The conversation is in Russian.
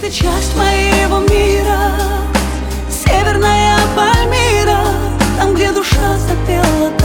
ты часть моего мира, северная Пальмира, там, где душа запела.